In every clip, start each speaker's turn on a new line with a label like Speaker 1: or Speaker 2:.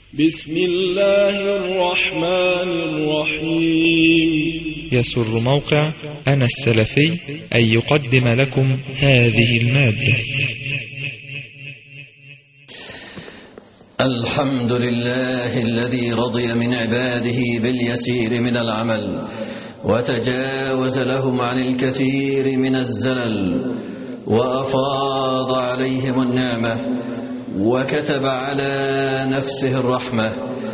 Speaker 1: بسم الله الرحمن الرحيم.
Speaker 2: يسر موقع أنا السلفي أن يقدم لكم هذه المادة.
Speaker 3: الحمد لله الذي رضي من عباده باليسير من العمل وتجاوز لهم عن الكثير من الزلل وأفاض عليهم النعمة وكتب على نفسه الرحمة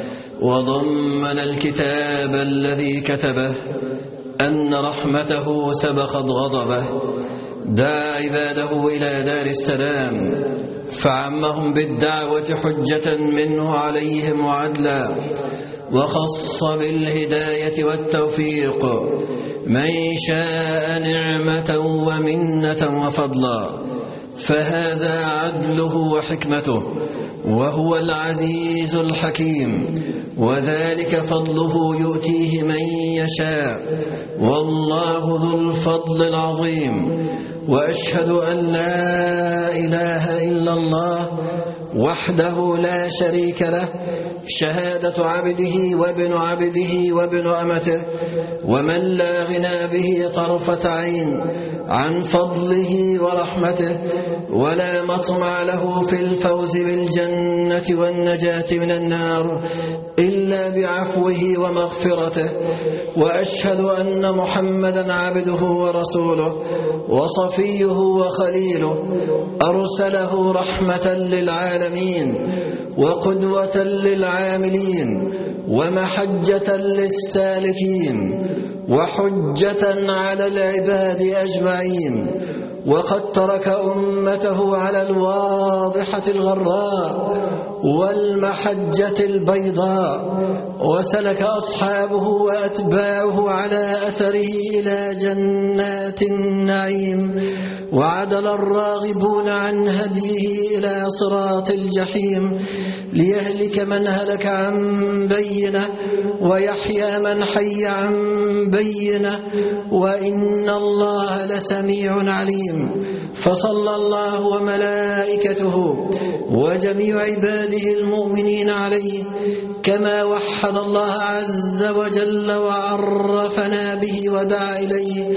Speaker 3: وضمن الكتاب الذي كتبه أن رحمته سبقت غضبه، دعا عباده إلى دار السلام فعمهم بالدعوة حجة منه عليهم وعدلا، وخص بالهداية والتوفيق من شاء نعمة ومنة وفضلا، فهذا عدله وحكمته وهو العزيز الحكيم، وذلك فضله يؤتيه من يشاء، والله ذو الفضل العظيم. وأشهد أن لا إله إلا الله وحده لا شريك له، شهادة عبده وابن عبده وابن أمته، ومن لا غنى به طرفة عين عن فضله ورحمته، ولا مطمع له في الفوز بالجنة والنجاة من النار إلا بعفوه ومغفرته. وأشهد أن محمدا عبده ورسوله وصفيه وخليله، أرسله رحمة للعالمين وقدوة للعاملين ومحجة للسالكين وحجة على العباد أجمعين، وقد ترك أمته على الواضحة الغراء والمحجة البيضاء، وسلك أصحابه وأتباعه على أثره إلى جنات النعيم، وعدل الراغبون عن هديه إلى صراط الجحيم، ليهلك من هلك عن بينة ويحيى من حي عن بينة، وإن الله لسميع عليم. فصلى الله وملائكته وجميع عباده المؤمنين عليه كما وحد الله عز وجل وعرفنا به ودعا إليه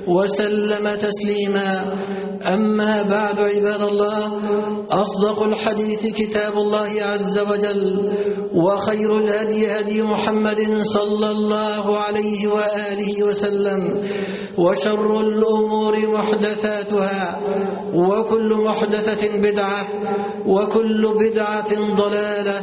Speaker 3: وسلم تسليما. أما بعد عباد الله، أصدق الحديث كتاب الله عز وجل، وخير الهدي هدي محمد صلى الله عليه وآله وسلم، وشر الأمور محدثاتها، وكل محدثة بدعة، وكل بدعة ضلالة،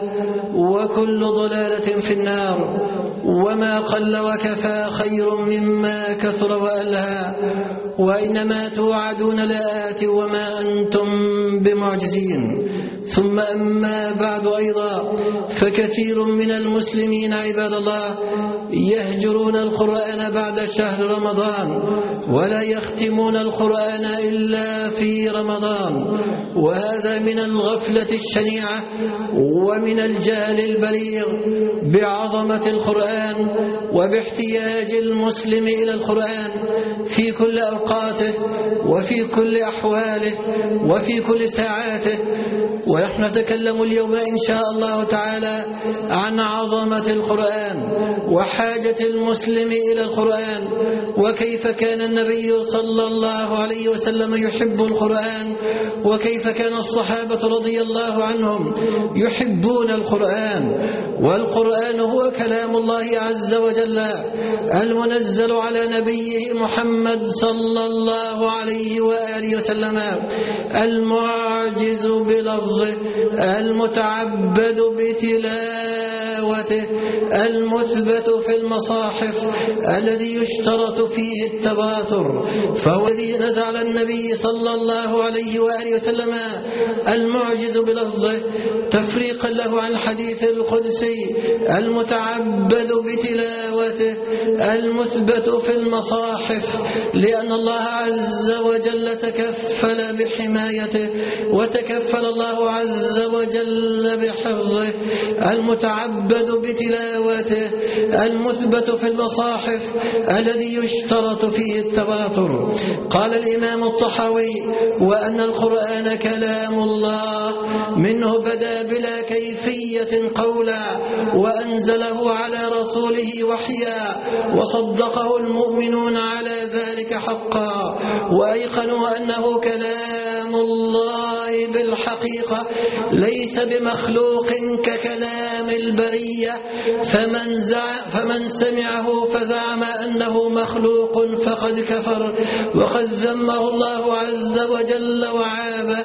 Speaker 3: وكل ضلالة في النار. وما قل وكفى خير مما كثر وألهى، وإنما توعدون لآت وما أنتم بمعجزين. ثم أما بعد أيضا، فكثير من المسلمين عباد الله يهجرون القرآن بعد شهر رمضان، ولا يختمون القرآن إلا في رمضان، وهذا من الغفلة الشنيعة ومن الجهل البليغ بعظمة القرآن وباحتياج المسلم إلى القرآن في كل أوقاته وفي كل أحواله وفي كل ساعاته. ونحن نتكلم اليوم إن شاء الله تعالى عن عظمة القرآن وحاجة المسلم إلى القرآن، وكيف كان النبي صلى الله عليه وسلم يحب القرآن، وكيف كان الصحابة رضي الله عنهم يحبون القرآن. والقرآن هو كلام الله عز وجل المنزل على نبيه محمد صلى الله عليه وآله وسلم، المعجز بلفظه، المتعبد بتلاوته، المثبت في المصاحف، الذي يشترط فيه التواتر، فهو الذي نزل على النبي صلى الله عليه وآله وسلم المعجز بلفظه تفريقا له عن الحديث القدسي، المتعبد بتلاوته، المثبت في المصاحف، لأن الله عز وجل تكفل بحمايته، وتكفل الله عز وجل بحفظه، المتعبد بتلاوته، المثبت في المصاحف الذي يشترط فيه التواتر. قال الإمام الطحاوي: وأن القرآن كلام الله منه بدا بلا كيفية قولا، وأنزله على رسوله وحيا، وصدقه المؤمنون على ذلك حقا، وأيقنوا أنه كلام الله بالحقيقة ليس بمخلوق ككلام البرية، فمن سمعه فزعم أنه مخلوق فقد كفر، وقد ذمه الله عز وجل وعابه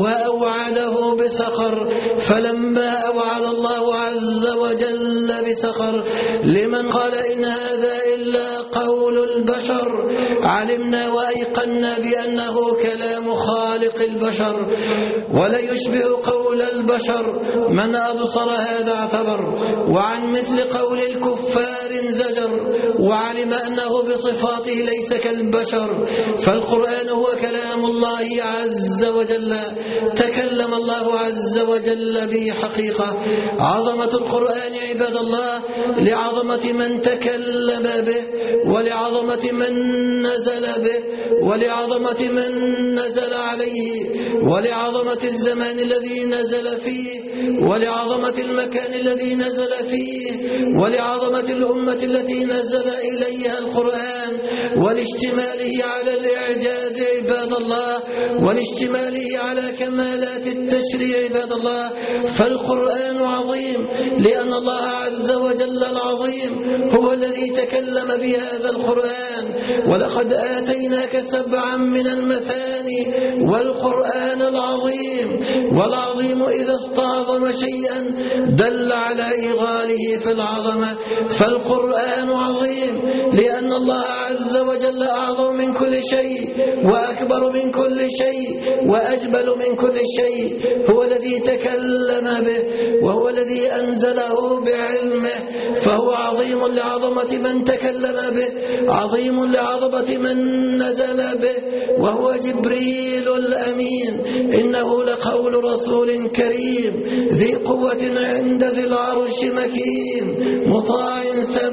Speaker 3: وأوعده بسخر. فلما أوعد الله عز وجل بسخر لمن قال إن هذا إلا قول البشر، علمنا وأيقنا بأنه كلام خالق البشر، ولا يشبه قول البشر. من أبصر هذا اعتبر، وعن مثل قول الكفار انزجر، وعلم أنه بصفاته ليس كالبشر. فالقرآن هو كلام الله عز وجل، تكلم الله عز وجل به حقيقة. عظمة القرآن عباد الله لعظمة من تكلم به، ولعظمة من نزل به، ولعظمة من نزل عليه، ولعظمة الزمان الذي نزل فيه، ولعظمة المكان الذي نزل فيه، ولعظمة الأمة التي نزل إليها القرآن، ولاشتماله على الإعجاز عباد الله، ولاشتماله على كمالات التشريع عباد الله. فالقرآن عظيم لأن الله عز وجل العظيم هو الذي تكلم بهذا القرآن. ولقد آتيناك 7 من المثاني والقرآن العظيم، والعظيم إذا استعظم شيئا دل على إغاله في العظمة. فالقرآن عظيم لأن الله عز وجل أعظم من كل شيء، وأكبر من كل شيء، وأجبل من كل شيء. هو الذي تكلم به، وهو الذي أنزله بعلمه، فهو عظيم لعظمة من تكلم به، عظيم لعظمة من نزل به، وهو جبريل الأمين. إنه لقول رسول كريم ذي قوة عند ذي العرش مكين، مطاع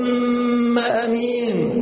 Speaker 3: ثم أمين.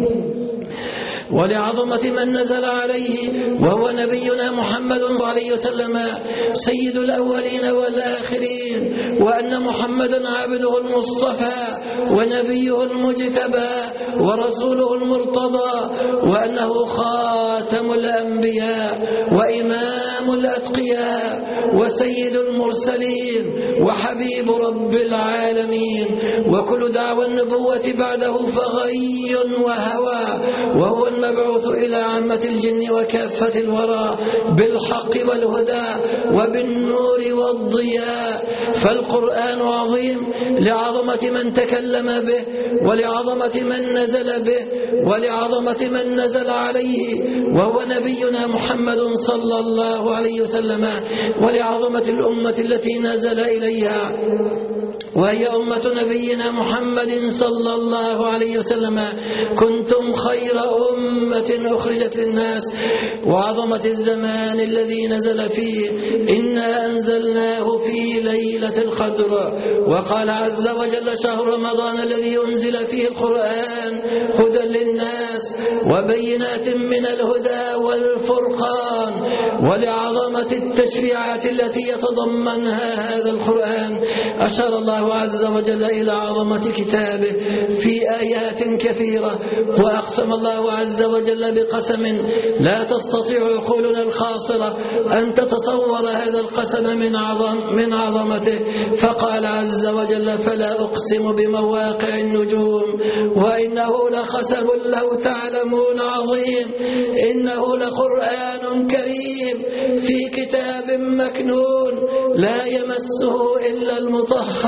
Speaker 3: ولعظمة من نزل عليه، وهو نبينا محمد عليه وسلم سيد الأولين والآخرين، وأن محمدا عبده المصطفى ونبيه المجتبى ورسوله المرتضى، وأنه خاتم الأنبياء وإمام الأتقياء وسيد المرسلين وحبيب رب العالمين. وكل دعوى النبوة بعده فغي وهوى، وهو المبعوث إلى عامة الجن وكافة الورى بالحق والهدى وبالنور والضياء. فالقرآن عظيم لعظمة من تكلم به، ولعظمة من نزل به، ولعظمة من نزل عليه، وهو نبينا محمد صلى الله عليه وسلم، ولعظمة الأمة التي نزل إليها، وهي أمة نبينا محمد صلى الله عليه وسلم. كنتم خير أمة أخرجت للناس. وعظمة الزمان الذي نزل فيه، إنا أنزلناه في ليلة القدر. وقال عز وجل: شهر رمضان الذي أنزل فيه القرآن هدى للناس وبينات من الهدى والفرقان. ولعظمة التشريعات التي يتضمنها هذا القرآن أشار الله عز وجل إلى عظمة كتابه في آيات كثيرة. وأقسم الله عز وجل بقسم لا تستطيع عقولنا الخاصرة أن تتصور هذا القسم من عظمته. فقال عز وجل: فلا أقسم بمواقع النجوم وإنه لقسم لو تعلمون عظيم، إنه لقرآن كريم في كتاب مكنون لا يمسه إلا المطهرون.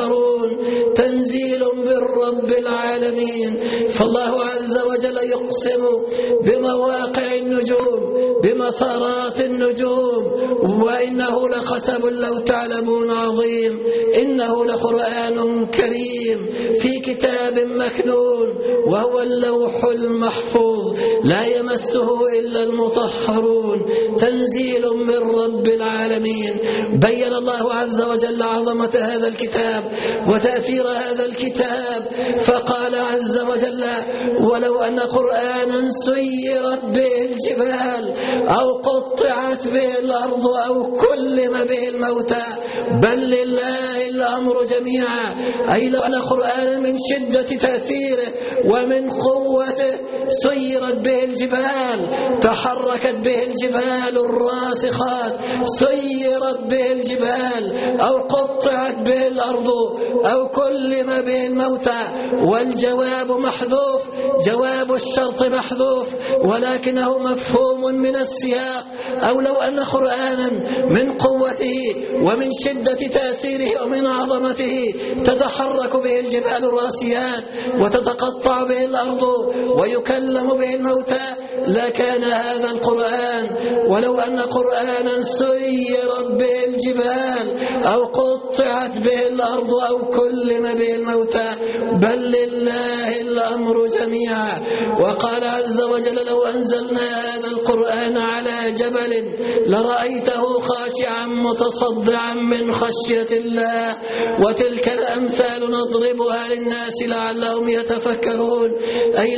Speaker 3: المطهرون تنزيل من رب العالمين. فالله عز وجل يقسم بمواقع النجوم بمسارات النجوم وإنه لقسم لو تعلمون عظيم إنه لقرآن كريم في كتاب مكنون وهو اللوح المحفوظ لا يمسه إلا المطهرون تنزيل من رب العالمين. بين الله عز وجل عظمة هذا الكتاب وتأثير هذا الكتاب فقال عز وجل ولو أن قرآنا سيرت به الجبال أو قطعت به الأرض أو كلم به الموتى بل لله الأمر جميعا. أي لو أن قرآنا من شدة تأثيره ومن قوته سيرت به الجبال تحركت به الجبال الراسخات سيرت به الجبال أو قطعت به الأرض أو كلم به الموتى. والجواب محذوف جواب الشرط محذوف ولكنه مفهوم من السياق. أو لو أن قرآنا من قوته ومن شدة تأثيره ومن عظمته تتحرك به الجبال الراسيات وتتقطع به الأرض ويكلم به الموتى لكان هذا القرآن. ولو أن قرآنا سيرت به الجبال أو قطعت به الأرض أو كلم به الموتى بل لله الأمر جميعا. وقال عز وجل لو أنزلنا هذا القرآن على جبل لرأيته خاشعا متصدعا من خشية الله وتلك الأمثال نضربها للناس لعلهم يتفكرون. أي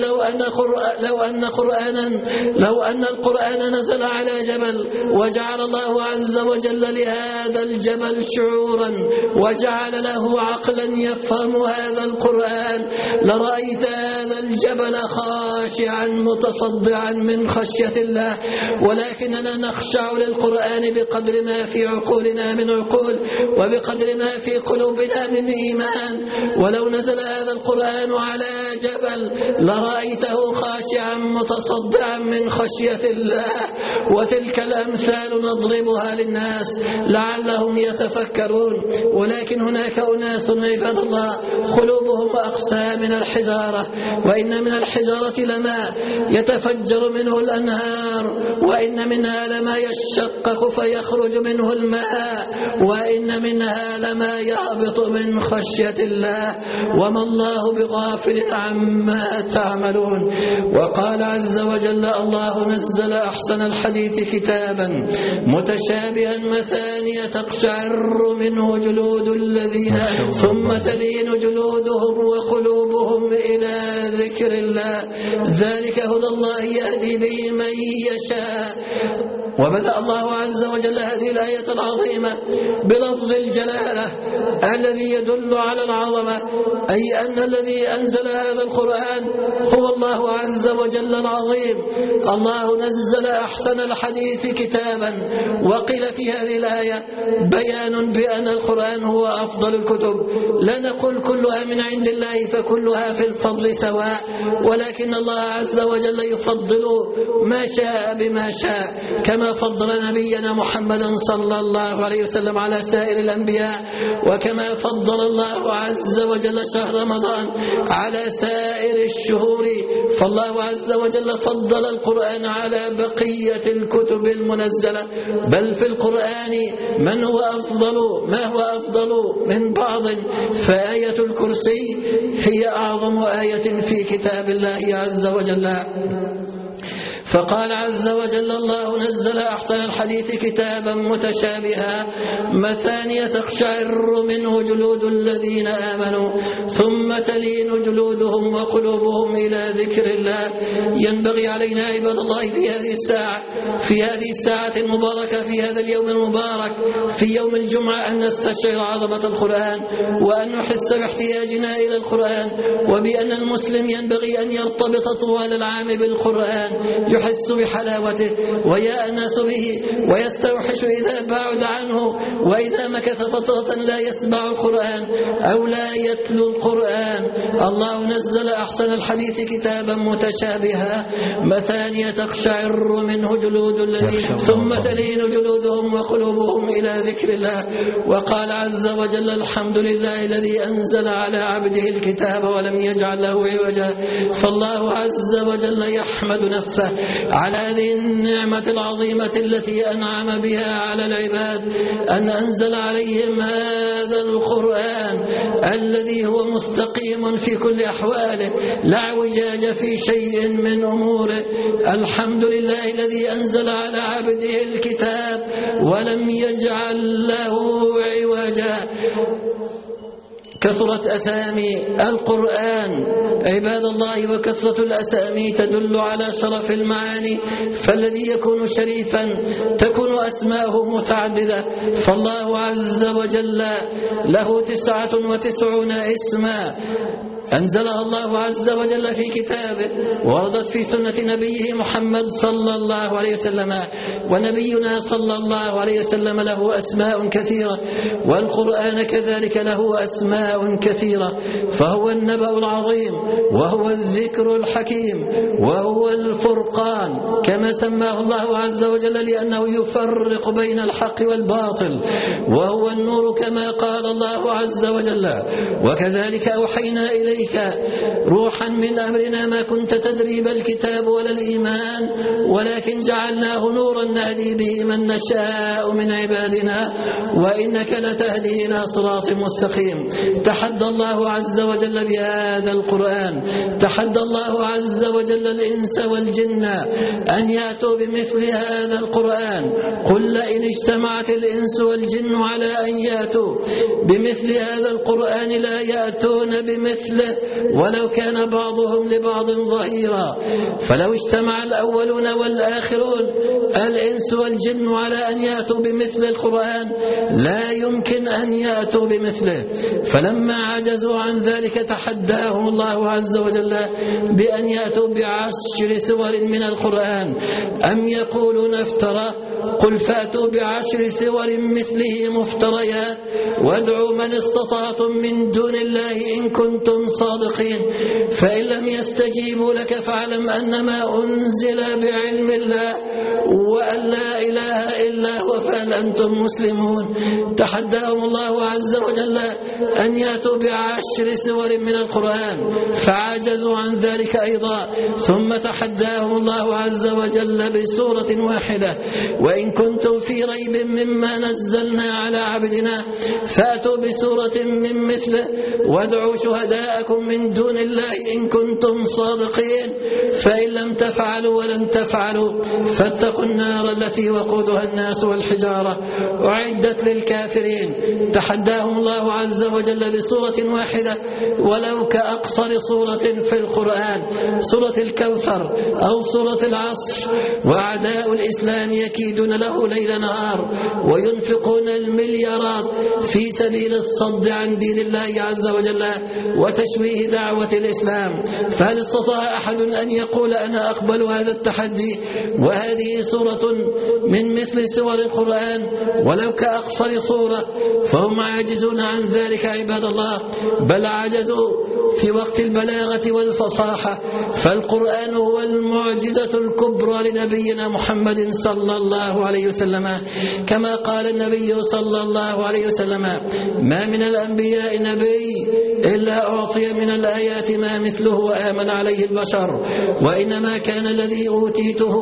Speaker 3: لو أن القرآن نزل على جبل وجعل الله عز وجل لهذا الجبل شعورا وجعل له عقلا يفهم هذا القرآن لرأيت هذا الجبل خاشعا متصدعا من خشية الله. ولكننا نخشع للقرآن بقدر ما في عقولنا من عقول وبقدر ما في قلوبنا من إيمان. ولو نزل هذا القرآن على جبل لرأيته خاشعا متصدعا من خشية الله وتلك الأمثال نضربها للناس لعلهم يتفكرون. ولكن هناك أناس عباد الله قلوبهم أقسى من الحجارة وإن من الحجارة لما يتفجر منه الأنهار وإن منها لما يشقق فيخرج منه الماء وإن منها لما يهبط من خشية الله وما الله بغافل عما تعملون. وقال عز وجل الله نزل أحسن الحديث كتابا متشابها مثانية تقشعر منه جلود الذين ثم تلين جلودهم وقلوبهم إلى ذكر الله ذلك هدى الله يهدي به من يشاء. وبدأ الله عز وجل هذه الآية العظيمة بلفظ الجلالة الذي يدل على العظمة أي أن الذي أنزل هذا القرآن هو الله عز وجل العظيم. الله نزل أحسن الحديث كتابا. وقيل في هذه الآية بيان بأن القرآن هو أفضل الكتب. لا نقول كلها من عند الله فكلها في الفضل سواء ولكن الله عز وجل يفضل ما شاء بما شاء كما فضل نبينا محمدا صلى الله عليه وسلم على سائر الأنبياء وكما فضل الله عز وجل شهر رمضان على سائر الشهور. فالله عز وجل فضل القرآن على بقية الكتب المنزلة بل في القرآن ما هو أفضل من بعض. فآية الكرسي هي أعظم آية في كتاب الله عز وجل. فقال عز وجل الله نزل أحسن الحديث كتابا متشابها مثانية تقشعر منه جلود الذين آمنوا ثم تلين جلودهم وقلوبهم إلى ذكر الله. ينبغي علينا عباد الله في هذه الساعة المباركة في هذا اليوم المبارك في يوم الجمعة أن نستشعر عظمة القرآن وأن نحس باحتياجنا إلى القرآن وبأن المسلم ينبغي أن يرتبط طوال العام بالقرآن يحس بحلاوته ويأنس به ويستوحش إذا بعد عنه، وإذا مكث فترة لا يسمع القرآن أو لا يتلو القرآن. الله نزل أحسن الحديث كتابا متشابها مثانية تقشعر منه جلود الذين ثم تلين جلودهم وقلوبهم إلى ذكر الله. وقال عز وجل: الحمد لله الذي أنزل على عبده الكتاب ولم يجعل له عوجا. فالله عز وجل يحمد نفسه على هذه النعمة العظيمة التي أنعم بها على العباد، أن أنزل عليهم هذا القرآن الذي هو مستقيم في كل أحواله لا اعوجاج في شيء من أموره. الحمد لله الذي أنزل على عبده الكتاب ولم يجعل له عوجا. كثرت أسامي القرآن عباد الله، وكثرة الأسامي تدل على شرف المعاني، فالذي يكون شريفا تكون أسماءه متعددة. فالله عز وجل له 99 اسما أنزلها الله عز وجل في كتابه، وردت في سنة نبيه محمد صلى الله عليه وسلم. ونبينا صلى الله عليه وسلم له أسماء كثيرة، والقرآن كذلك له أسماء كثيرة، فهو النبأ العظيم، وهو الذكر الحكيم، وهو الفرقان كما سماه الله عز وجل لأنه يفرق بين الحق والباطل، وهو النور كما قال الله عز وجل: وكذلك أوحينا إليك روحا من أمرنا ما كنت تدري ما الكتاب ولا الإيمان ولكن جعلناه نورا نهدي به من نشاء من عبادنا وإنك لتهدي إلى صراط مستقيم. تحدى الله عز وجل بهذا القرآن، تحدى الله عز وجل الإنس والجن أن يأتوا بمثل هذا القرآن. قل لئن اجتمعت الإنس والجن على أن يأتوا بمثل هذا القرآن لا يأتون بمثله ولو كان بعضهم لبعض ظهيرا. فلو اجتمع الأولون والآخرون الإنس والجن على أن يأتوا بمثل القرآن لا يمكن أن يأتوا بمثله. فلما عجزوا عن ذلك تحداهم الله عز وجل بأن يأتوا ب10 سور من القرآن. أم يقولون افترى؟ قل فاتوا ب10 سور مثله مفتريات وادعوا من استطعتم من دون الله إن كنتم صادقين. فإن لم يستجيبوا لك فاعلم أنما أنزل بعلم الله وأن لا إله إلا هو فهل أنتم مسلمون. تحداهم الله عز وجل أن يأتوا ب10 سور من القرآن فعجزوا عن ذلك أيضا، ثم تحداهم الله عز وجل بسورة واحدة: وإن كنتم في ريب مما نزلنا على عبدنا فأتوا بسورة من مثله وادعوا شهداءكم من دون الله إن كنتم صادقين. فإن لم تفعلوا ولن تفعلوا فاتقوا النار التي وقودها الناس والحجارة أعدت للكافرين. تحداهم الله عز وجل بسورة واحدة ولو كأقصر سورة في القرآن، سورة الكوثر أو سورة العصر. وأعداء الإسلام يكيدون له ليل نهار وينفقون المليارات في سبيل الصد عن دين الله عز وجل وتشويه دعوة الإسلام. فهل استطاع أحد أن يقول أنا أقبل هذا التحدي وهذه سورة من مثل سور القرآن ولو كأقصر سورة؟ فهم عاجزون عن ذلك عباد الله، بل عجزوا في وقت البلاغة والفصاحة. فالقرآن هو المعجزة الكبرى لنبينا محمد صلى الله عليه وسلم، كما قال النبي صلى الله عليه وسلم: ما من الأنبياء نبي إلا أعطي من الآيات ما مثله وآمن عليه البشر، وإنما كان الذي أوتيته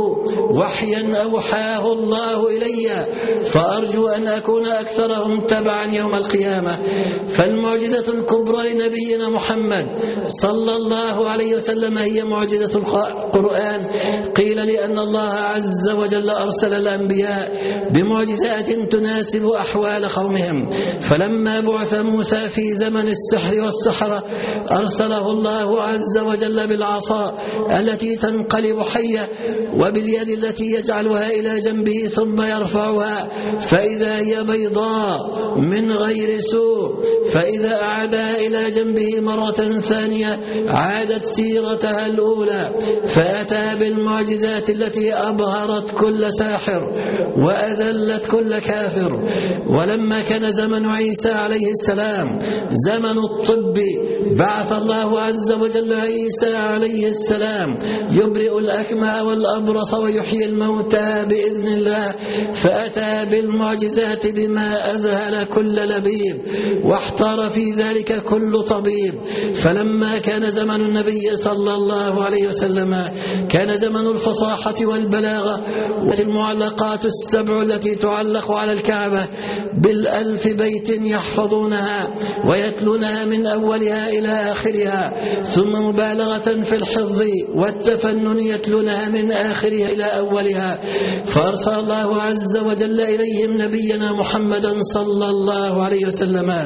Speaker 3: وحيا أوحاه الله إلي، فأرجو أن أكون أكثرهم تبعا يوم القيامة. فالمعجزة الكبرى لنبينا محمد صلى الله عليه وسلم هي معجزة القرآن. قيل لأن الله عز وجل أرسل الأنبياء بمعجزات تناسب أحوال قومهم. فلما بعث موسى في زمن السحر والسحرة أرسله الله عز وجل بالعصا التي تنقلب حية وباليد التي يجعلها إلى جنبه ثم يرفعها فإذا هي بيضاء من غير سوء، فإذا أعادها إلى جنبه مرة مرة ثانية عادت سيرتها الأولى، فأتى بالمعجزات التي أبهرت كل ساحر وأذلت كل كافر. ولما كان زمن عيسى عليه السلام زمن الطب، بعث الله عز وجل عيسى عليه السلام يبرئ الأكمى والأبرص ويحيي الموتى بإذن الله، فأتى بالمعجزات بما أذهل كل لبيب واحتار في ذلك كل طبيب. فلما كان زمن النبي صلى الله عليه وسلم كان زمن الفصاحة والبلاغة، والمعلقات السبع التي تعلق على الكعبة بالألف بيت يحفظونها ويتلونها من أولها إلى آخرها، ثم مبالغة في الحفظ والتفنن يتلونها من آخرها إلى أولها. فأرسل الله عز وجل إليهم نبينا محمدا صلى الله عليه وسلم،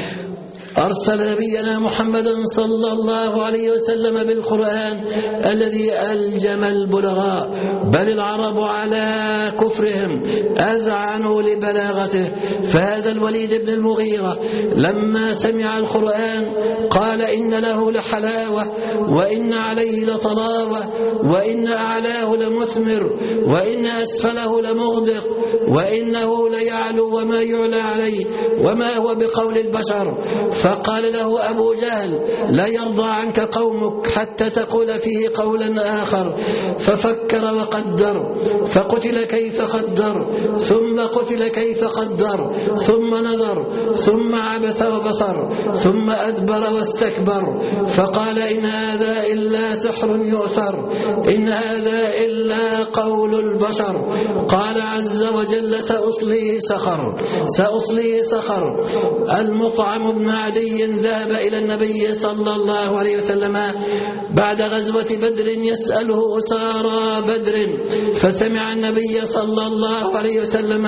Speaker 3: أرسل نبينا محمدا صلى الله عليه وسلم بالقرآن الذي ألجم البلغاء، بل العرب على كفرهم أذعنوا لبلاغته. فهذا الوليد بن المغيرة لما سمع القرآن قال إن له لحلاوة، وإن عليه لطلاوة، وإن أعلاه لمثمر، وإن أسفله لمغدق، وإنه ليعلو وما يعلى عليه، وما هو بقول البشر. فقال له أبو جهل لا يرضى عنك قومك حتى تقول فيه قولا آخر. ففكر وقدر، فقتل كيف قدر، ثم قتل كيف قدر، ثم نظر، ثم عبس وبصر، ثم أدبر واستكبر. فقال إن هذا إلا سحر يؤثر، إن هذا إلا قول البشر. قال عز وجل سأصليه سقر، سأصليه سقر. المطعم بن عدي ذهب إلى النبي صلى الله عليه وسلم بعد غزوة بدر يسأله أسارى بدر، فسمع النبي صلى الله عليه وسلم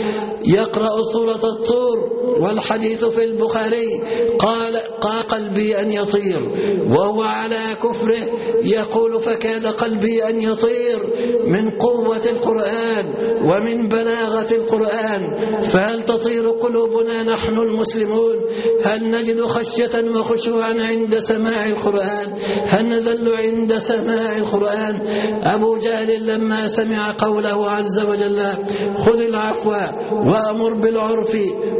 Speaker 3: يقرأ سورة الطور والحديث في البخاري. قال قلبي أن يطير، وهو على كفره يقول فكاد قلبي أن يطير من قوة القرآن ومن بلاغة القرآن. فهل تطير قلوبنا نحن المسلمون؟ هل نجد خشية وخشوعا عند سماع القرآن؟ هل نذل عند سماع القرآن؟ أبو جهل لما سمع قوله عز وجل خذ العفو وأمر بالعرف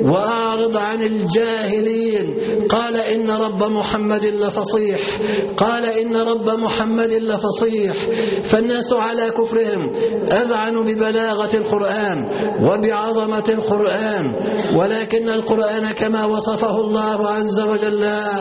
Speaker 3: وأعرض عن الجاهلين، قال إن رب محمد لفصيح، قال إن رب محمد لفصيح. فالناس على كفرهم أذعنوا ببلاغة القرآن وبعظمة القرآن، ولكن القرآن كما وصفه الله عز وجل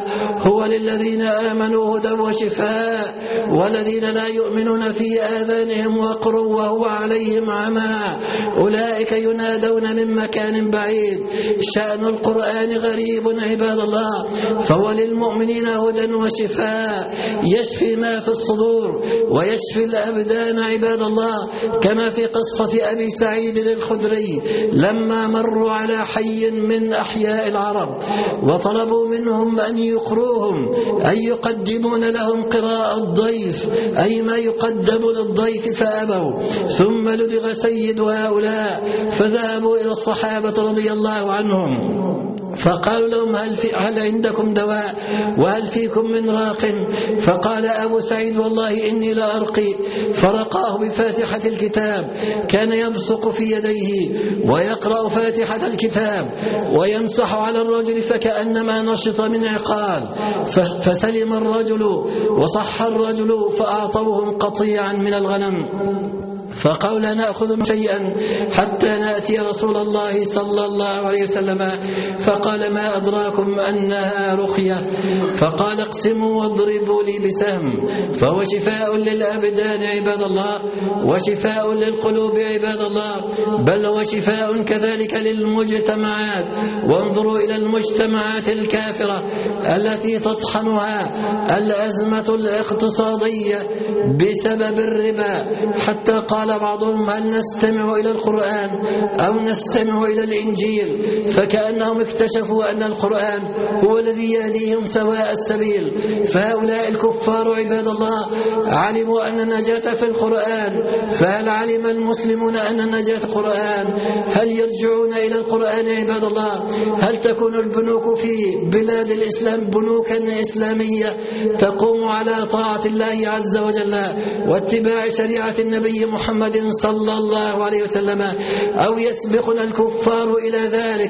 Speaker 3: هو للذين آمنوا هدى وشفاء، والذين لا يؤمنون في آذانهم وقر وهو عليهم عمى أولئك ينادون من مكان بعيد. شأن القرآن غريب عباد الله، فهو للمؤمنين هدى وشفاء، يشفي ما في الصدور ويشفي الأبدان عباد الله، كما في قصة أبي سعيد الخدري لما مروا على حي من أحياء العرب وطلبوا منهم أن يقروهم، أن يقدمون لهم قراءة الضيف، أي ما يقدم للضيف، فأبوا. ثم لدغ سيد هؤلاء فذهبوا إلى الصحابة رضي الله عنهم فقالوا لهم هل عندكم دواء وهل فيكم من راق؟ فقال أبو سعيد والله إني لأرقي. فرقاه بفاتحة الكتاب، كان يبصق في يديه ويقرأ فاتحة الكتاب ويمسح على الرجل فكأنما نشط من عقال، فسلم الرجل وصح الرجل، فأعطوهم قطيعا من الغنم. فقالوا لا نأخذ شيئا حتى نأتي رسول الله صلى الله عليه وسلم. فقال ما أدراكم أنها رقية؟ فقال اقسموا واضربوا لي بسهم، فهو شفاء للأبدان عباد الله وشفاء للقلوب عباد الله، بل هو شفاء كذلك للمجتمعات. وانظروا إلى المجتمعات الكافرة التي تطحنها الأزمة الاقتصادية بسبب الربا، حتى قال قال بعضهم هل نستمع إلى القرآن أو نستمع إلى الإنجيل، فكأنهم اكتشفوا أن القرآن هو الذي يهديهم سواء السبيل. فهؤلاء الكفار عباد الله علموا أن النجاة في القرآن، فهل علم المسلمون أن النجاة في القرآن؟ هل يرجعون إلى القرآن عباد الله؟ هل تكون البنوك في بلاد الإسلام بنوكا إسلامية تقوم على طاعة الله عز وجل واتباع شريعة النبي محمد صلى الله عليه وسلم، أو يسبقنا الكفار إلى ذلك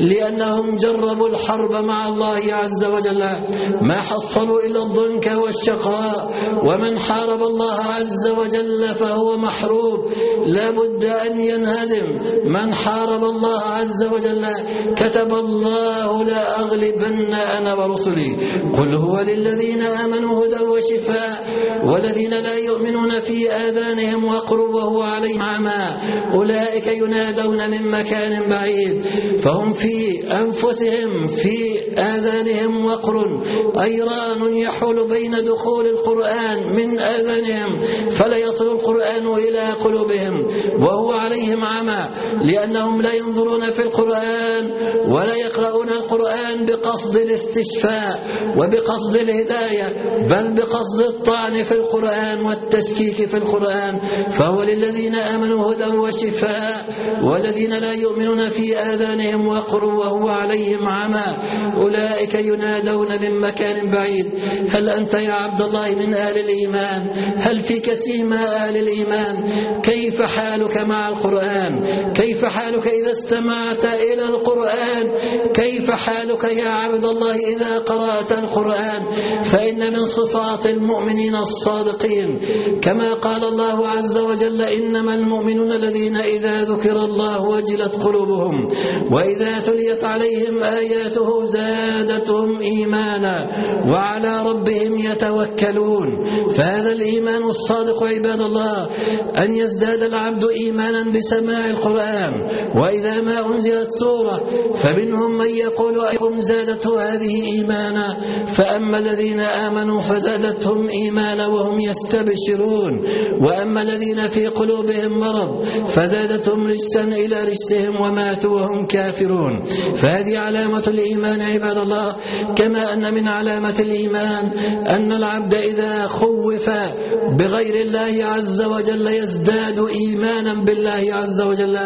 Speaker 3: لأنهم جربوا الحرب مع الله عز وجل ما حصلوا إلا الضنك والشقاء، ومن حارب الله عز وجل فهو محروب لا بد أن ينهزم. من حارب الله عز وجل كتب الله لا أغلبن أنا ورسلي، قل هو للذين آمنوا هدى وشفاء والذين لا يؤمنون في آذانهم وقر وهو عليهم عمى أولئك ينادون من مكان بعيد. فهم في أنفسهم في آذانهم وقر، أيران يحول بين دخول القرآن من آذانهم فلا يصل القرآن إلى قلوبهم، وهو عليهم عمى لأنهم لا ينظرون في القرآن ولا يقرؤون القرآن بقصد الاستشفاء وبقصد الهداية، بل بقصد الطعن في القرآن والتشكيك في القرآن. فهو للذين آمنوا هدى وشفاء والذين لا يؤمنون في آذانهم وقر وهو عليهم عمى أولئك ينادون من مكان بعيد. هل أنت يا عبد الله من أهل الإيمان؟ هل فيك سيما أهل الإيمان؟ كيف حالك مع القرآن؟ كيف حالك إذا استمعت إلى القرآن؟ كيف حالك يا عبد الله إذا قرأت القرآن؟ فإن من صفات المؤمنين الصادقين كما قال الله عز وجل إنما المؤمنون الذين إذا ذكر الله وجلت قلوبهم وإذا تليت عليهم آياته زادتهم إيمانا وعلى ربهم يتوكلون. فهذا الإيمان الصادق عباد الله أن يزداد العبد إيمانا بسماع القرآن، وإذا ما أنزلت سورة فمنهم من يقول أيكم زادته هذه إيمانا، فأما الذين آمنوا فزادتهم إيمانا وهم يستبشرون، وأما الذين في قلوبهم مرض فزادتهم رجسا إلى رجسهم وماتوا وهم كافرون. فهذه علامة الإيمان عباد الله. كما أن من علامة الإيمان أن العبد إذا خوف بغير الله عز وجل يزداد إيمانا بالله عز وجل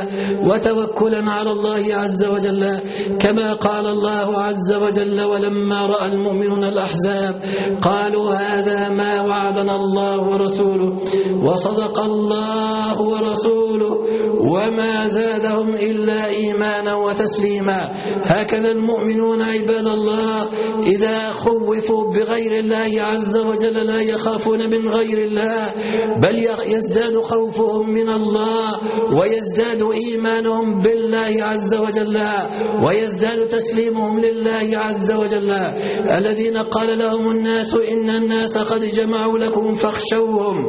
Speaker 3: وتوكلا على الله عز وجل، كما قال الله عز وجل ولما رأى المؤمنون الأحزاب قالوا هذا ما وعدنا الله ورسوله وصدق الله ورسوله وما زادهم إلا إيمانا وتسليما. هكذا المؤمنون عباد الله إذا خوفوا بغير الله عز وجل لا يخافون من غير الله، بل يزداد خوفهم من الله ويزداد إيمانهم بالله عز وجل ويزداد تسليمهم لله عز وجل. الذين قال لهم الناس إن الناس قد جمعوا لكم فاخشوهم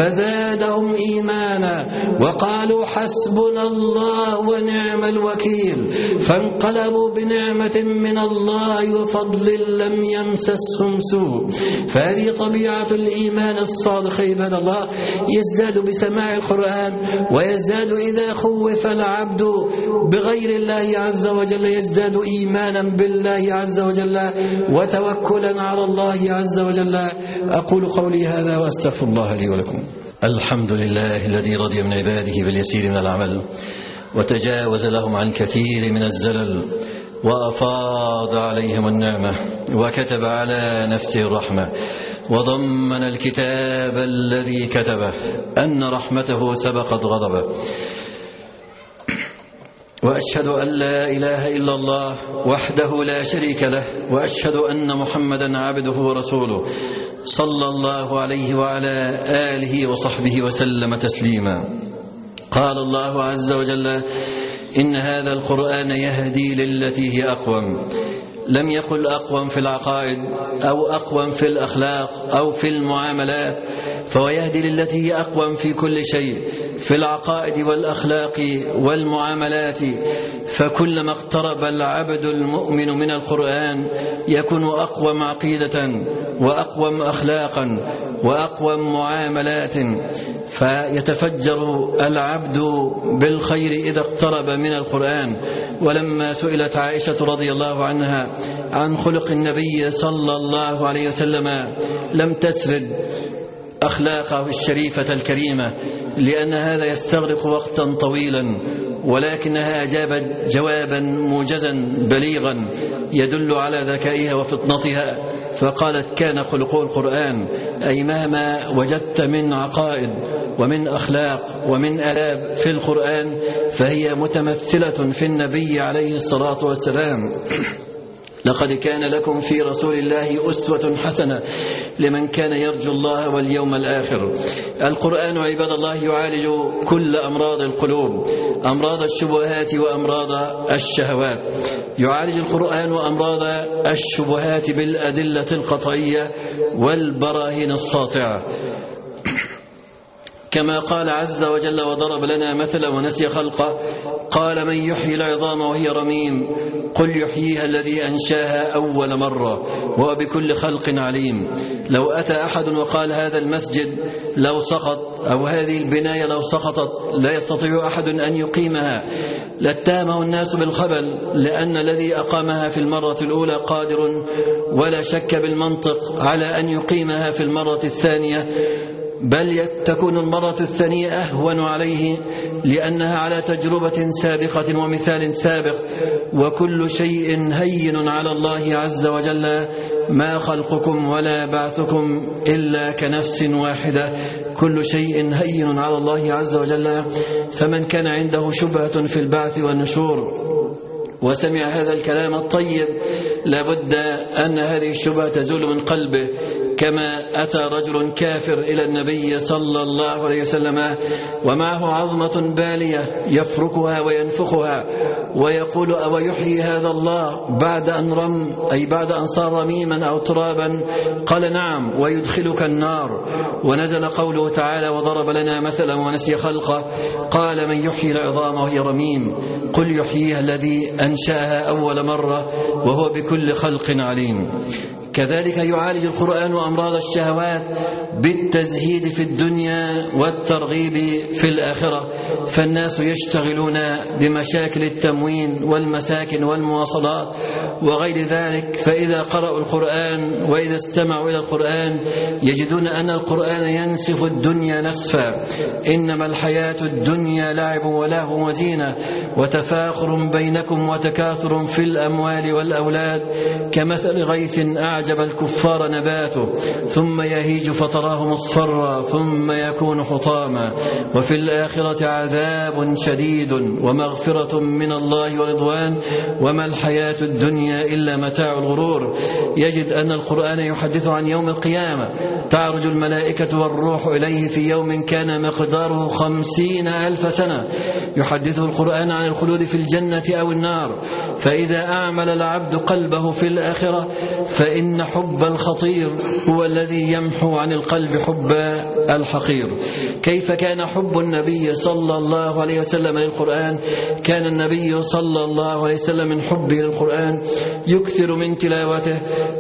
Speaker 3: فزادهم إيمانا وقالوا حسبنا الله ونعم الوكيل، فانقلبوا بنعمة من الله وفضل لم يمسسهم سوء. فهذه طبيعة الإيمان الصادق عباد الله، يزداد بسماع القرآن ويزداد إذا خوف العبد بغير الله عز وجل يزداد إيمانا بالله عز وجل وتوكلا على الله عز وجل. أقول قولي هذا وأستغفر الله لي ولكم.
Speaker 4: الحمد لله الذي رضي من عباده باليسير من العمل وتجاوز لهم عن كثير من الزلل وأفاض عليهم النعمة وكتب على نفسه الرحمة وضمن الكتاب الذي كتبه أن رحمته سبقت غضبه. وأشهد أن لا إله إلا الله وحده لا شريك له، وأشهد أن محمدا عبده ورسوله صلى الله عليه وعلى آله وصحبه وسلم تسليما. قال الله عز وجل إن هذا القرآن يهدي للتي هي أقوم. لم يقل أقوم في العقائد أو أقوم في الأخلاق أو في المعاملات، فهو يهدي للتي هي أقوم في كل شيء، في العقائد والأخلاق والمعاملات. فكلما اقترب العبد المؤمن من القرآن يكون أقوم عقيدة وأقوم أخلاقا وأقوم معاملات، فيتفجر العبد بالخير إذا اقترب من القرآن. ولما سئلت عائشة رضي الله عنها عن خلق النبي صلى الله عليه وسلم لم تسرد أخلاقه الشريفة الكريمة، لأن هذا يستغرق وقتا طويلا، ولكنها أجابت جوابا موجزا بليغا يدل على ذكائها وفطنتها، فقالت: كان خلقه القرآن، أي مهما وجدت من عقائد ومن أخلاق ومن آداب في القرآن فهي متمثلة في النبي عليه الصلاة والسلام. لقد كان لكم في رسول الله أسوة حسنة لمن كان يرجو الله واليوم الآخر. القرآن عباد الله يعالج كل أمراض القلوب، أمراض الشبهات وأمراض الشهوات. يعالج القرآن أمراض الشبهات بالأدلة القطعية والبراهين الساطعة، كما قال عز وجل: وضرب لنا مثلا ونسي خلقه قال: من يحيي العظام وهي رميم قل يحييها الذي أنشاها أول مرة وهو بكل خلق عليم. لو أتى أحد وقال هذا المسجد لو سقط أو هذه البناية لو سقطت لا يستطيع أحد أن يقيمها لاتهمه الناس بالخبل، لأن الذي أقامها في المرة الأولى قادر ولا شك بالمنطق على أن يقيمها في المرة الثانية، بل تكون المرة الثانية أهون عليه لأنها على تجربة سابقة ومثال سابق. وكل شيء هين على الله عز وجل، ما خلقكم ولا بعثكم إلا كنفس واحدة، كل شيء هين على الله عز وجل. فمن كان عنده شبهة في البعث والنشور وسمع هذا الكلام الطيب لابد أن هذه الشبهة تزول من قلبه، كما أتى رجل كافر إلى النبي صلى الله عليه وسلم ومعه عظمة بالية يفركها وينفخها ويقول: أو يحيي هذا الله بعد أن رم، أي بعد أن صار رميما أو ترابا؟ قال: نعم، ويدخلك النار. ونزل قوله تعالى: وضرب لنا مثلا ونسي خلقه قال: من يحيي العظام وهي رميم قل يحييها الذي أنشاها أول مرة وهو بكل خلق عليم. كذلك يعالج القرآن أمراض الشهوات بالتزهيد في الدنيا والترغيب في الآخرة، فالناس يشتغلون بمشاكل التموين والمساكن والمواصلات وغير ذلك، فإذا قرأوا القرآن وإذا استمعوا إلى القرآن يجدون أن القرآن ينسف الدنيا نسفا. إنما الحياة الدنيا لعب ولهو وزينة وتفاخر بينكم وتكاثر في الأموال والأولاد كمثل غيث أعجب الكفار نباته ثم يهيج فتراه مصفرا ثم يكون حطاما وفي الآخرة عذاب شديد ومغفرة من الله ورضوان وما الحياة الدنيا إلا متاع الغرور. يجد أن القرآن يحدث عن يوم القيامة، تعرج الملائكة والروح إليه في يوم كان مقداره 50,000 سنة. يحدثه القرآن عن الخلود في الجنة أو النار، فإذا أعمل العبد قلبه في الآخرة فإن حب الخطير هو الذي يمحو عن القلب حب الحقير. كيف كان حب النبي صلى الله عليه وسلم للقرآن؟ كان النبي صلى الله عليه وسلم من حبه للقرآن يكثر من تلاوته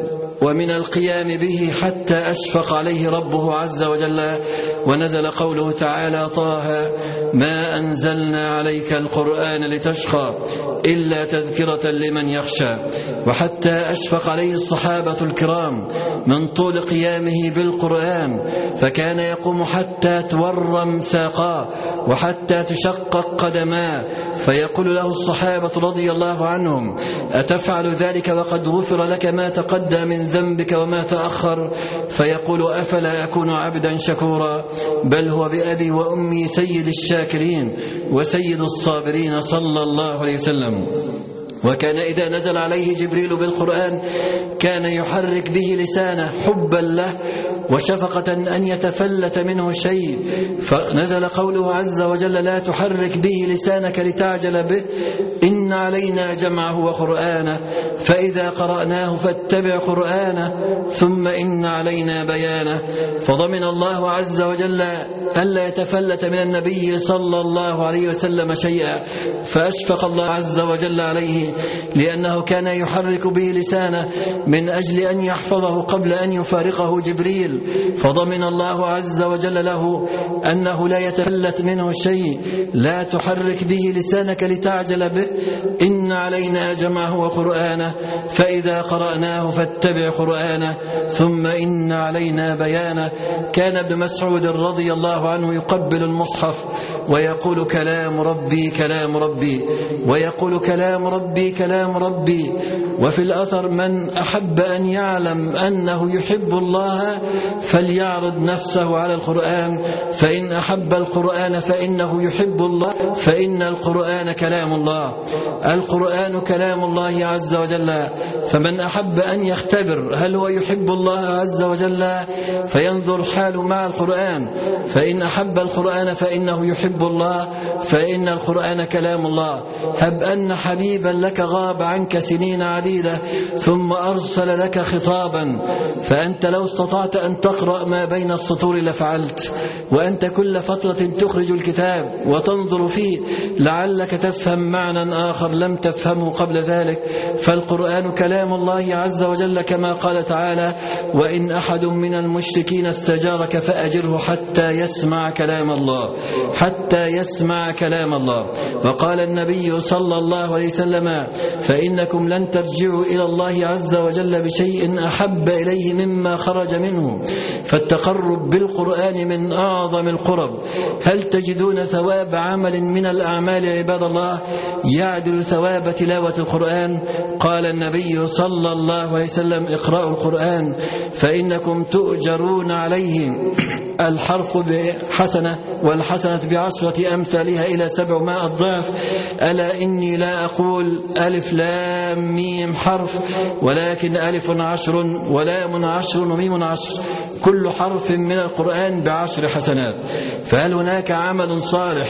Speaker 4: ومن القيام به حتى أشفق عليه ربه عز وجل، ونزل قوله تعالى: طه ما أنزلنا عليك القرآن لتشقى إلا تذكرة لمن يخشى. وحتى أشفق عليه الصحابة الكرام من طول قيامه بالقرآن، فكان يقوم حتى تورم ساقاه وحتى تشقق قدماه، فيقول له الصحابة رضي الله عنهم: أتفعل ذلك وقد غفر لك ما تقدم من ذنبك وما تأخر؟ فيقول: أفلا أكون عبدا شكورا؟ بل هو بأبي وأمي سيد الشاكرين وسيد الصابرين صلى الله عليه وسلم. وكان إذا نزل عليه جبريل بالقرآن كان يحرك به لسانه حبا له وشفقة أن يتفلت منه شيء، فنزل قوله عز وجل: لا تحرك به لسانك لتعجل به إن إن علينا جمعه وقرآنه فإذا قرأناه فاتبع قرآنه ثم إن علينا بيانه. فضمن الله عز وجل ألا يتفلت من النبي صلى الله عليه وسلم شيئا، فأشفق الله عز وجل عليه لأنه كان يحرك به لسانه من أجل أن يحفظه قبل أن يفارقه جبريل، فضمن الله عز وجل له أنه لا يتفلت منه شيء. لا تحرك به لسانك لتعجل به، إن علينا جمعه وقرآنه فإذا قرأناه فاتبع قرآنه ثم إن علينا بيانه. كان ابن مسعود رضي الله عنه يقبل المصحف ويقول كلام ربي كلام ربي، ويقول كلام ربي كلام ربي. وفي الأثر من أحب أن يعلم أنه يحب الله فليعرض نفسه على القرآن، فإن أحب القرآن فإنه يحب الله، فإن القرآن كلام الله. القرآن كلام الله عز وجل، فمن أحب أن يختبر هل هو يحب الله عز وجل فينظر حاله مع القرآن، فإن أحب القرآن فإنه يحب الله، فإن القرآن كلام الله. هب أن حبيبا لك غاب عنك سنين عديدة ثم أرسل لك خطابا، فأنت لو استطعت أن تقرأ ما بين السطور لفعلت، وأنت كل فترة تخرج الكتاب وتنظر فيه لعلك تفهم معنى آخر لم تفهمه قبل ذلك. فالقرآن كلام الله عز وجل كما قال تعالى: وإن أحد من المشركين استجارك فأجره حتى يسمع كلام الله، حتى يسمع كلام الله. وقال النبي صلى الله عليه وسلم: فإنكم لن ترجعوا إلى الله عز وجل بشيء أحب إليه مما خرج منه، فالتقرب بالقرآن من أعظم القرب. هل تجدون ثواب عمل من الأعمال عباد الله يعدل ثواب تلاوة القرآن؟ قال النبي صلى الله عليه وسلم: اقرأوا القرآن فإنكم تؤجرون عليه، الحرف بحسنة والحسنة بعشرة أمثالها إلى 700 ضعف. ألا إني لا أقول ألف لام ميم حرف، ولكن ألف 10 ولام 10 وميم 10، كل حرف من القرآن ب10 حسنات. فهل هناك عمل صالح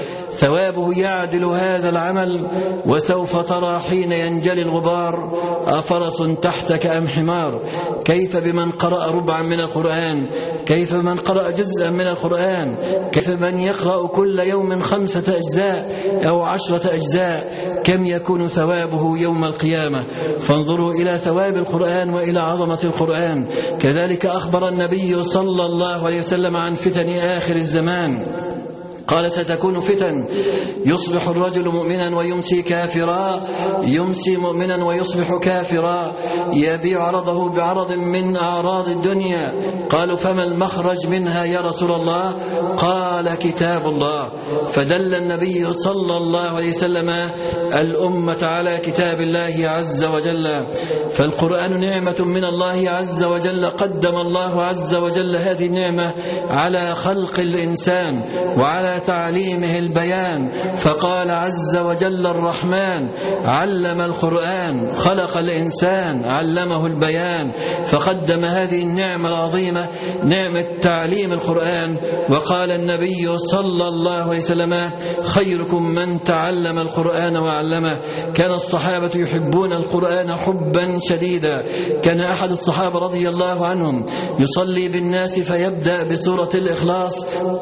Speaker 4: ثوابه يعدل هذا العمل؟ وسوف ترى حين ينجلي الغبار أفرس تحتك أم حمار. كيف بمن قرأ ربعا من القرآن؟ كيف بمن قرأ جزءا من القرآن؟ كيف من يقرأ كل يوم 5 أجزاء أو 10 أجزاء؟ كم يكون ثوابه يوم القيامة؟ فانظروا إلى ثواب القرآن وإلى عظمة القرآن. كذلك أخبر النبي صلى الله عليه وسلم عن فتن آخر الزمان، قال: ستكون فتن يصبح الرجل مؤمنا ويمسي كافرا، يمسي مؤمنا ويصبح كافرا، يبيع عرضه بعرض من أعراض الدنيا. قالوا: فما المخرج منها يا رسول الله؟ قال: كتاب الله. فدل النبي صلى الله عليه وسلم الأمة على كتاب الله عز وجل. فالقرآن نعمة من الله عز وجل، قدم الله عز وجل هذه النعمة على خلق الإنسان وعلى تعليمه البيان. فقال عز وجل: الرحمن علم القرآن، خلق الإنسان علمه البيان. فقدم هذه النعمة العظيمة نعمة تعليم القرآن. وقال النبي صلى الله عليه وسلم: خيركم من تعلم القرآن وعلمه. كان الصحابة يحبون القرآن حبا شديدا. كان أحد الصحابة رضي الله عنهم يصلي بالناس فيبدأ بسورة الإخلاص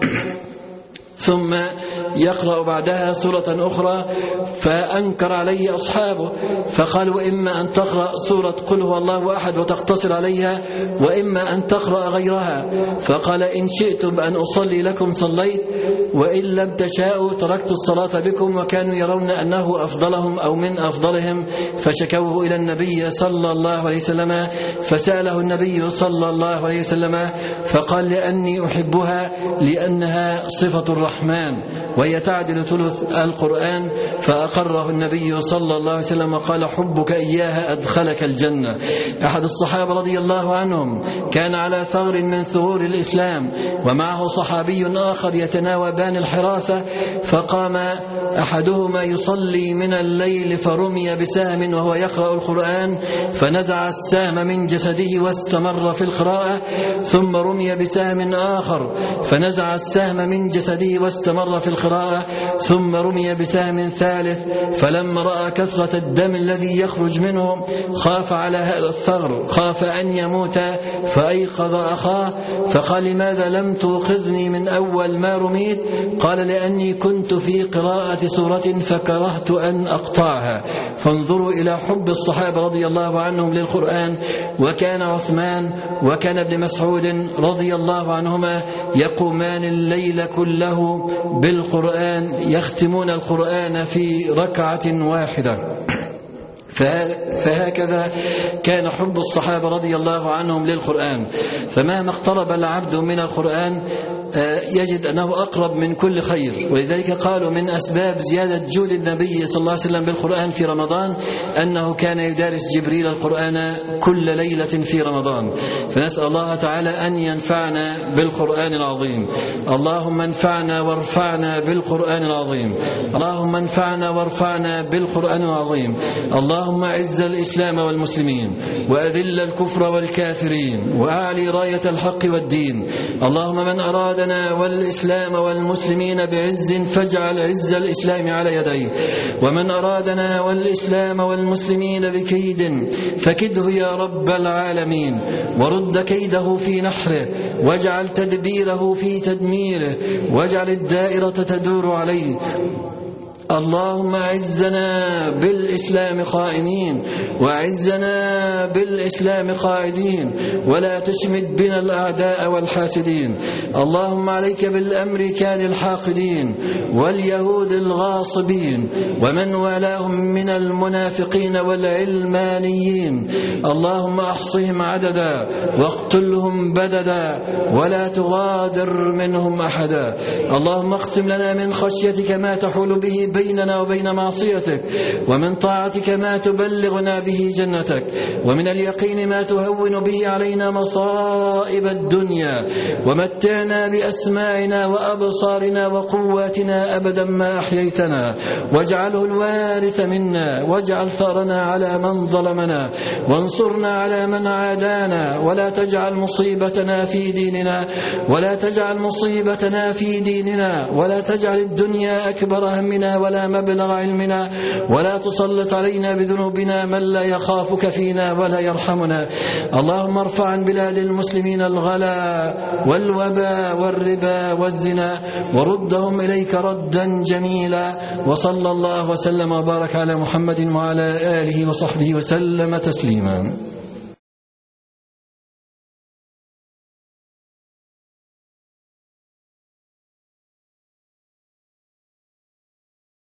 Speaker 4: ثم يقرأ بعدها سورة أخرى، فأنكر عليه أصحابه فقالوا: إما أن تقرأ سورة قل هو الله أحد وتقتصر عليها، وإما أن تقرأ غيرها. فقال: إن شئتم أن أصلي لكم صليت، وإن لم تشاءوا تركت الصلاة بكم. وكانوا يرون أنه أفضلهم أو من أفضلهم، فشكوه إلى النبي صلى الله عليه وسلم، فسأله النبي صلى الله عليه وسلم فقال: لأني أحبها لأنها صفة الرحمن وهي تعدل ثلث القرآن. فأقره النبي صلى الله عليه وسلم وقال: حبك إياها أدخلك الجنة. أحد الصحابة رضي الله عنهم كان على ثغر من ثغور الإسلام، ومعه صحابي آخر يتناوبان الحراسة، فقام أحدهما يصلي من الليل فرمي بسهم وهو يقرأ القرآن فنزع السهم من جسده واستمر في القراءة، ثم رمي بسهم آخر فنزع السهم من جسده واستمر في القراءة، ثم رمي بسهم ثالث، فلما رأى كثرة الدم الذي يخرج منه خاف على هذا الثغر، خاف أن يموت فأيقظ أخاه فقال: لماذا لم توقظني من أول ما رميت؟ قال: لأني كنت في قراءة سورة فكرهت أن أقطعها. فانظروا إلى حب الصحابة رضي الله عنهم للقرآن. وكان عثمان وكان ابن مسعود رضي الله عنهما يقومان الليل كله بالقرآن، يختمون القرآن في ركعة واحدة. فهكذا كان حب الصحابة رضي الله عنهم للقرآن. فمهما اقترب العبد من القرآن يجد أنه أقرب من كل خير. ولذلك قالوا من أسباب زيادة جود النبي صلى الله عليه وسلم بالقرآن في رمضان أنه كان يدارس جبريل القرآن كل ليلة في رمضان. فنسأل الله تعالى أن ينفعنا بالقرآن العظيم. اللهم انفعنا وارفعنا بالقرآن العظيم. اللهم انفعنا وارفعنا بالقرآن العظيم. اللهم اعز الإسلام والمسلمين وأذل الكفر والكافرين وأعلي راية الحق والدين. اللهم من أرادنا والإسلام والمسلمين بعز فاجعل عز الإسلام على يديه، ومن أرادنا والإسلام والمسلمين بكيد فكده يا رب العالمين، ورد كيده في نحره، واجعل تدبيره في تدميره، واجعل الدائرة تدور عليه. اللهم أعزنا بالإسلام قائمين وأعزنا بالإسلام قاعدين، ولا تشمت بنا الأعداء والحاسدين. اللهم عليك بالأمريكان الحاقدين واليهود الغاصبين ومن والاهم من المنافقين والعلمانيين. اللهم أحصهم عددا واقتلهم بددا ولا تغادر منهم أحدا. اللهم اقسم لنا من خشيتك ما تحول به بيننا وبين معصيتك، ومن طاعتك ما تبلغنا به جنتك، ومن اليقين ما تهون به علينا مصائب الدنيا، ومتعنا بأسماعنا وأبصارنا وقواتنا أبدا ما أحييتنا، واجعله الوارث منا، واجعل ثأرنا على من ظلمنا، وانصرنا على من عادانا، ولا تجعل مصيبتنا في ديننا، ولا تجعل مصيبتنا في ديننا، ولا تجعل الدنيا أكبر همنا ولا مبلغ علمنا، ولا تسلط علينا بذنوبنا من لا يخافك فينا ولا يرحمنا. اللهم ارفع عن بلاد المسلمين الغلا والوباء والربا والزنا، وردهم إليك ردا جميلا. وصلى الله وسلم وبارك على محمد وعلى آله وصحبه وسلم تسليما.